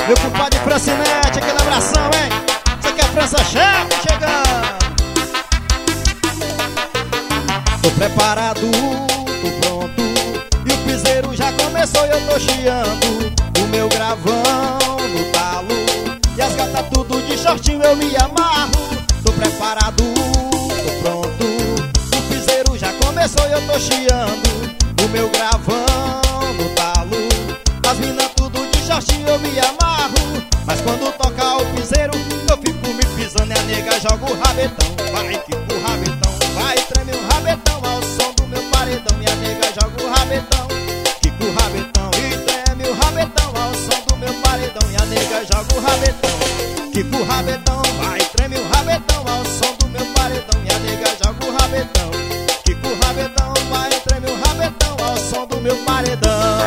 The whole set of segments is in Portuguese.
Meu compadre Francinete, aquele abração, hein? Isso aqui é França Chefe chegando. Tô preparado, tô pronto, e o piseiro já começou e eu tô chiando. O meu gravão no talo, e as gatas tudo de shortinho eu me amarro. Tô preparado, tô pronto, o piseiro já começou e eu tô chiando. O meu gravão no talo, as minas tudo de shortinho eu me amarro. Mas quando tocar o piseiro, eu fico me pisando e a nega joga o rabetão. Vai que o rabetão, vai treme o rabetão ao som do meu paredão. E a nega joga o rabetão, quica o rabetão e treme o rabetão ao som do meu paredão. E a nega joga o rabetão, quica o rabetão, vai treme o rabetão ao som do meu paredão. E a nega joga o rabetão, quica o rabetão, vai treme o rabetão ao som do meu paredão.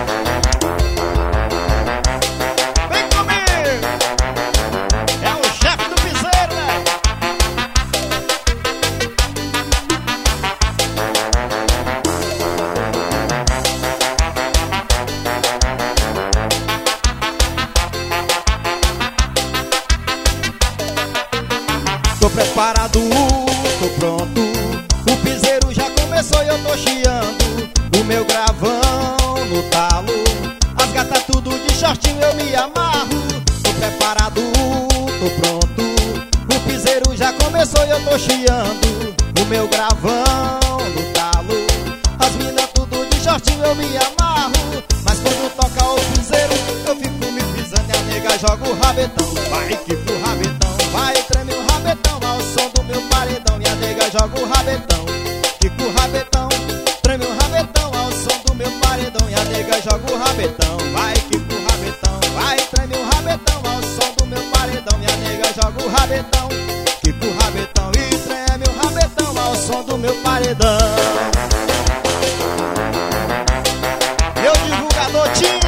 Tô preparado, tô pronto, o piseiro já começou e eu tô chiando. O meu gravão no talo, as gatas tudo de shortinho eu me amarro. Tô preparado, tô pronto, o piseiro já começou e eu tô chiando. O meu gravão no talo, as minas tudo de shortinho eu me amarro. Mas quando toca o piseiro, eu fico me pisando e a nega joga o rabetão. Vai que pro rabetão, vai treme o rabetão ao som do meu paredão. E a nega joga o rabetão, quica o rabetão, treme o rabetão ao som do meu paredão. E a nega joga o rabetão, vai quica o rabetão, vai treme o rabetão ao som do meu paredão. E a nega joga o rabetão, quica o rabetão e treme o rabetão ao som do meu paredão. Meu divulgador Tim